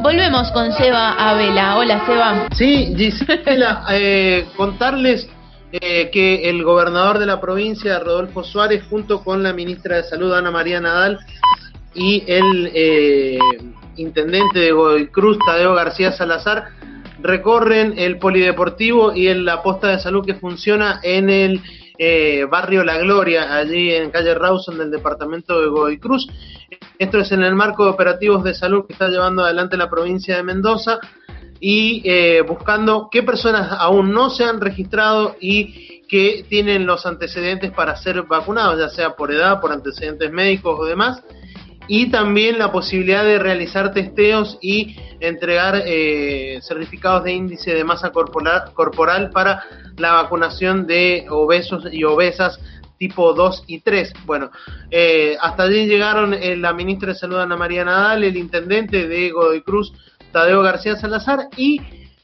Volvemos con Seba Abela. Hola, Seba. Sí, Gisela, contarles que el gobernador de la provincia, Rodolfo Suárez, junto con la ministra de Salud, Ana María Nadal, y el intendente de Godoy Cruz, Tadeo García Salazar, recorren el polideportivo y la posta de salud que funciona en el barrio La Gloria, allí en calle Rawson del departamento de Godoy Cruz. Esto es en el marco de operativos de salud que está llevando adelante la provincia de Mendoza y buscando qué personas aún no se han registrado y que tienen los antecedentes para ser vacunados, ya sea por edad, por antecedentes médicos o demás, y también la posibilidad de realizar testeos y entregar certificados de índice de masa corporal para la vacunación de obesos y obesas tipo 2 y 3. Bueno, hasta allí llegaron la ministra de Salud, Ana María Nadal, el intendente de Godoy Cruz, Tadeo García Salazar, y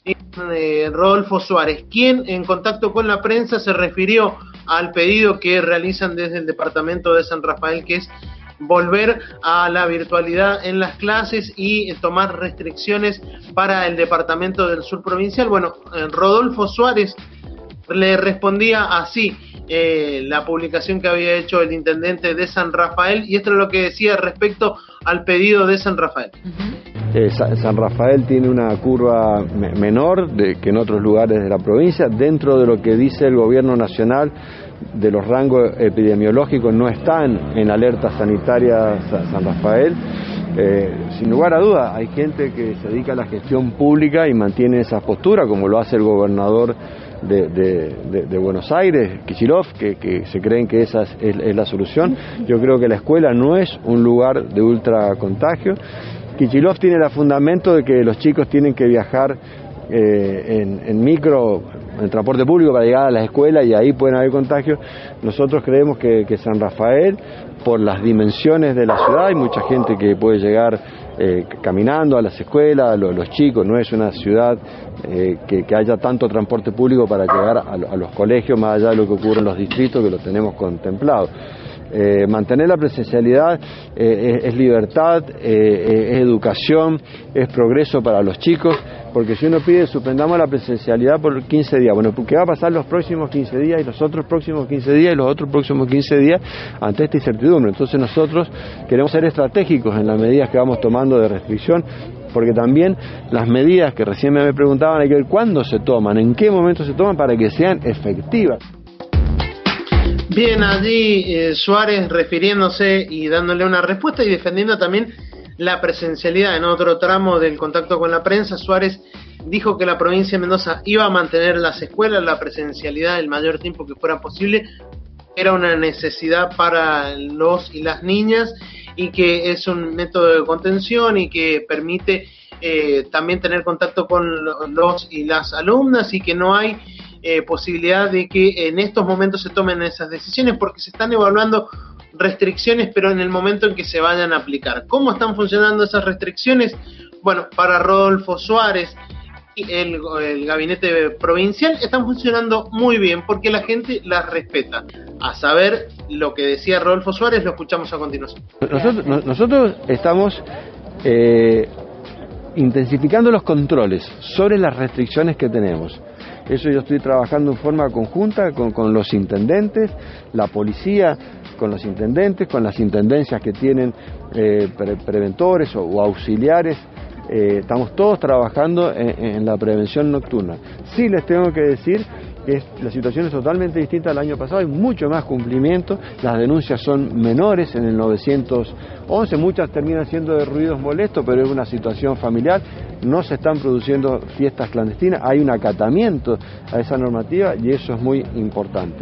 Rodolfo Suárez, quien en contacto con la prensa se refirió al pedido que realizan desde el departamento de San Rafael, que es volver a la virtualidad en las clases y tomar restricciones para el departamento del sur provincial. Bueno, Rodolfo Suárez le respondía así la publicación que había hecho el intendente de San Rafael, y esto es lo que decía respecto al pedido de San Rafael. San Rafael tiene una curva menor que en otros lugares de la provincia. Dentro de lo que dice el gobierno nacional de los rangos epidemiológicos, no están en alerta sanitaria San Rafael. Sin lugar a duda, hay gente que se dedica a la gestión pública y mantiene esa postura, como lo hace el gobernador de Buenos Aires, Kicillof, que se creen que esa es la solución. Yo creo que la escuela no es un lugar de ultracontagio. Kicillof tiene el fundamento de que los chicos tienen que viajar en micro, en transporte público para llegar a las escuelas, y ahí pueden haber contagios. Nosotros creemos que San Rafael, por las dimensiones de la ciudad, hay mucha gente que puede llegar caminando a las escuelas, los chicos, no es una ciudad que haya tanto transporte público para llegar a los colegios, más allá de lo que ocurre en los distritos, que lo tenemos contemplado. Mantener la presencialidad es libertad, es educación, es progreso para los chicos, porque si uno pide suspendamos la presencialidad por 15 días, bueno, ¿qué va a pasar los próximos 15 días y los otros próximos 15 días y los otros próximos 15 días ante esta incertidumbre? Entonces nosotros queremos ser estratégicos en las medidas que vamos tomando de restricción, porque también las medidas que recién me preguntaban hay que ver cuándo se toman, en qué momento se toman para que sean efectivas. Bien, allí Suárez refiriéndose y dándole una respuesta y defendiendo también la presencialidad. En otro tramo del contacto con la prensa, Suárez dijo que la provincia de Mendoza iba a mantener las escuelas, la presencialidad el mayor tiempo que fuera posible, era una necesidad para los y las niñas y que es un método de contención y que permite también tener contacto con los y las alumnas, y que no hay posibilidad de que en estos momentos se tomen esas decisiones porque se están evaluando restricciones, pero en el momento en que se vayan a aplicar. ¿Cómo están funcionando esas restricciones? Bueno, para Rodolfo Suárez y el gabinete provincial están funcionando muy bien porque la gente las respeta. A saber lo que decía Rodolfo Suárez, lo escuchamos a continuación. Nosotros estamos intensificando los controles sobre las restricciones que tenemos. Eso yo estoy trabajando en forma conjunta con los intendentes, la policía, con los intendentes, con las intendencias que tienen preventores o auxiliares. Estamos todos trabajando en la prevención nocturna. Sí les tengo que decir que la situación es totalmente distinta al año pasado, hay mucho más cumplimiento, las denuncias son menores en el 911, muchas terminan siendo de ruidos molestos, pero es una situación familiar, no se están produciendo fiestas clandestinas, hay un acatamiento a esa normativa y eso es muy importante.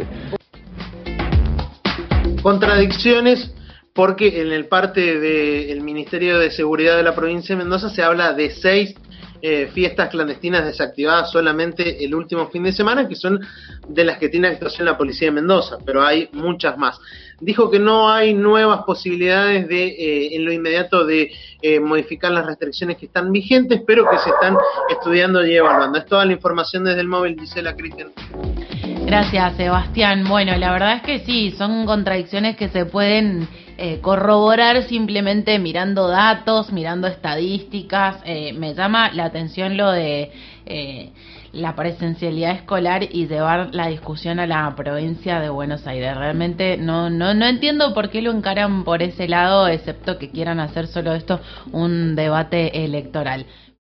Contradicciones, porque en el parte del Ministerio de Seguridad de la provincia de Mendoza se habla de 6 fiestas clandestinas desactivadas solamente el último fin de semana, que son de las que tiene actuación la policía de Mendoza, pero hay muchas más. Dijo que no hay nuevas posibilidades de en lo inmediato de modificar las restricciones que están vigentes, pero que se están estudiando y evaluando. Es toda la información desde el móvil, Gisela, Cristian. Gracias, Sebastián. Bueno, la verdad es que sí, son contradicciones que se pueden corroborar simplemente mirando datos, mirando estadísticas. Me llama la atención lo de la presencialidad escolar y llevar la discusión a la provincia de Buenos Aires. Realmente no entiendo por qué lo encaran por ese lado, excepto que quieran hacer solo esto un debate electoral.